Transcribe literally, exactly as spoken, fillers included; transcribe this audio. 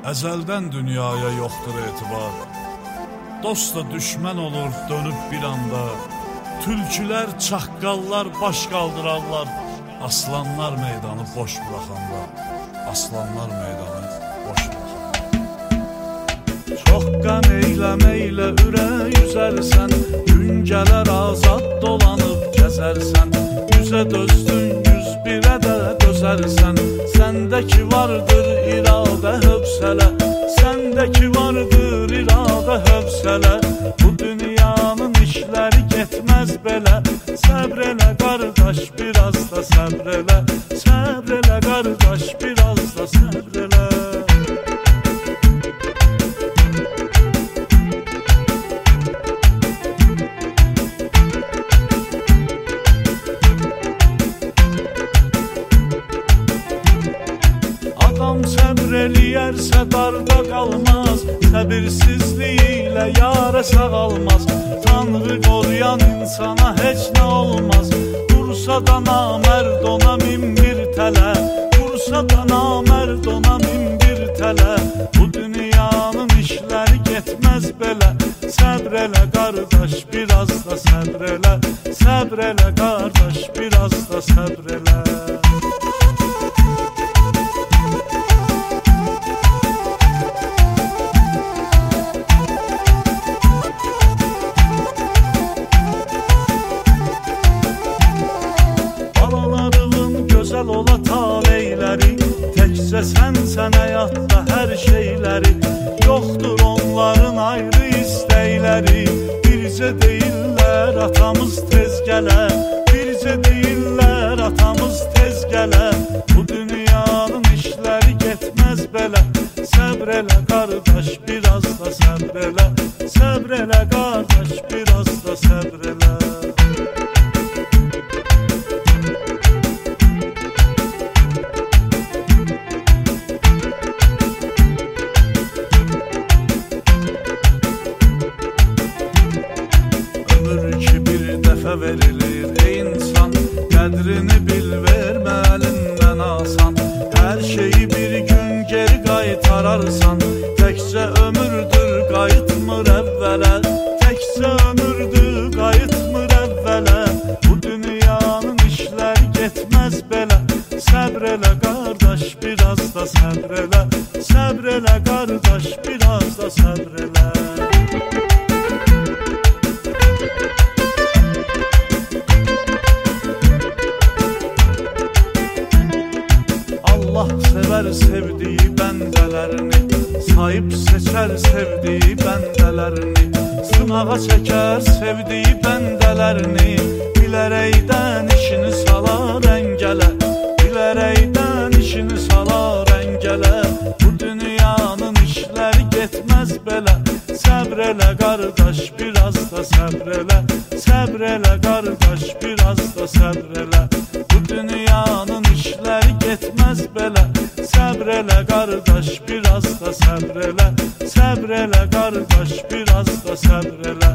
Əzəldən dünyaya yoxdur etibar. Dost da düşmən olur dönüb bir anda. Tülkülər, çaqqallar baş qaldırarlar. Aslanlar meydanı boş bıraxanda. Aslanlar meydanı boş bıraxanda. Çox qəm eyləməklə ürək üzərsən. Gün gələr azad dolanıb gəzərsən. Yüzə dözdün yüz birə də dözərsən. Səndəki vardır iradə hövsələ. Səndəki vardır iradə hövsələ. Bu dünyanın işləri getməz belə. Səbr elə qardaş, biraz da səbr elə. Səbr elə qardaş, biraz da səbr elə. Adam səbr eləyərsə darda qalmaz. Səbirsizliyi ilə yarə sağalmaz. Tanrı qoruyan insana heç nə olmaz. Vursa da namərd ona min bir tələ. Vursa da namərd ona min bir tələ. Bu dünyanın işləri getməz belə. Səbr elə qardaş, biraz da səbr elə. Səbr elə qardaş, biraz da səbr elə. Gözəl ola taleyləri. Təkcə sənsən həyatda hər şeyləri. Yoxdur onların ayrı istəkləri. Bircə deyirlər atamız tez gələ. Bircə deyirlər atamız tez gələ. Bu dünyanın işləri getməz belə. Səbr elə qardaş, biraz da səbr elə. Səbr elə qardaş, biraz da səbr elə. Verilir ey insan, qədrini bil, vermə əlindən asan. Hər şeyi bir gün geri qaytararsan. Təkcə ömürdür qayıtmır əvvələ. Təkcə ömürdür qayıtmır əvvələ. Bu dünyanın işləri getməz belə. Səbr elə qardaş, biraz da səbr elə. Səbr elə qardaş, biraz da səbr elə. Allah sevər sevdiyi bəndələrini. Sahib seçər sevdiyi bəndələrini. Sınağa çəkər sevdiyi bəndələrini. Bilərəkdən işini salar əngələ. Bilərəkdən işini salar əngələ. Bu dünyanın işləri getməz belə. Səbr elə qardaş, biraz da səbr elə. Səbr elə qardaş, biraz da səbr elə. Bu dünyanın işləri getməz belə. Səbr elə qardaş, biraz da səbr elə. Səbr elə qardaş, biraz da səbr elə.